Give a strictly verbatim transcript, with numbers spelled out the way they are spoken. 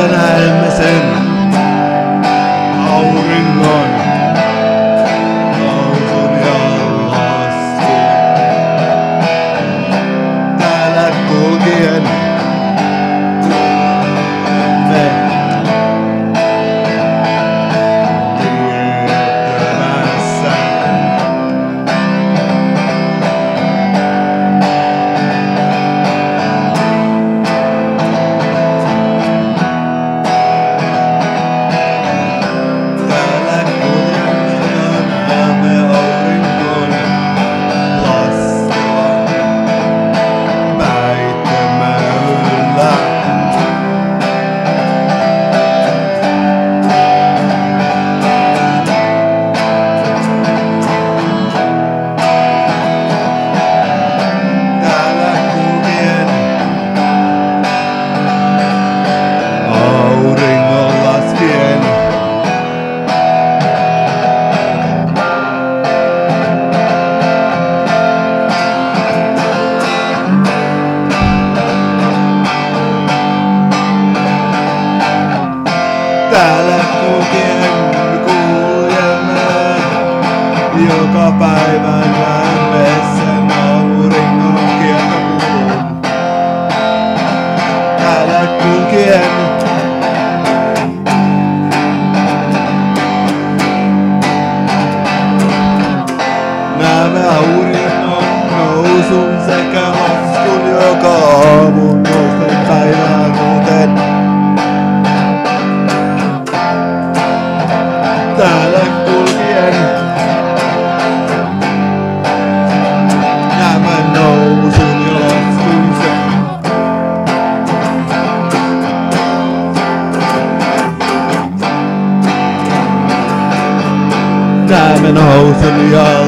ja näemme sen auringon nousun ja laskun. Täällä kulkien me tietämässä. Täällä kulkien me näemme auringon laskevan päittämme yllä. Täällä kulkien auringon laskien. Täällä kulkien kuljemme joka päivä näemme sen auringon kiertokulun. Täällä kulkien näemme auringon nousun sekä laskun joka aamu nousten päivää muuten. Täällä kulkien näemme nousun ja laskun sen. Näemme nousun ja